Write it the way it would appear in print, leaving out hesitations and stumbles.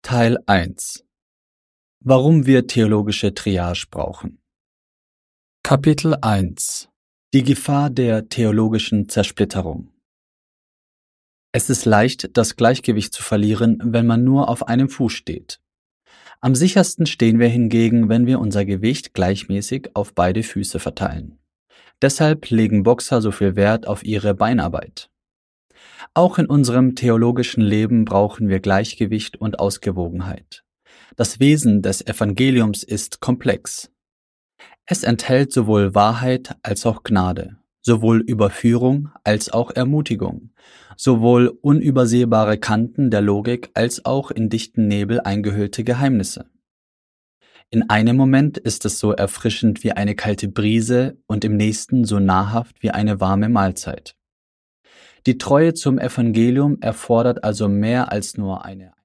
Teil 1: Warum wir theologische Triage brauchen. Kapitel 1: Die Gefahr der theologischen Zersplitterung. Es ist leicht, das Gleichgewicht zu verlieren, wenn man nur auf einem Fuß steht. Am sichersten stehen wir hingegen, wenn wir unser Gewicht gleichmäßig auf beide Füße verteilen. Deshalb legen Boxer so viel Wert auf ihre Beinarbeit. Auch in unserem theologischen Leben brauchen wir Gleichgewicht und Ausgewogenheit. Das Wesen des Evangeliums ist komplex. Es enthält sowohl Wahrheit als auch Gnade, sowohl Überführung als auch Ermutigung, sowohl unübersehbare Kanten der Logik als auch in dichten Nebel eingehüllte Geheimnisse. In einem Moment ist es so erfrischend wie eine kalte Brise und im nächsten so nahrhaft wie eine warme Mahlzeit. Die Treue zum Evangelium erfordert also mehr als nur eine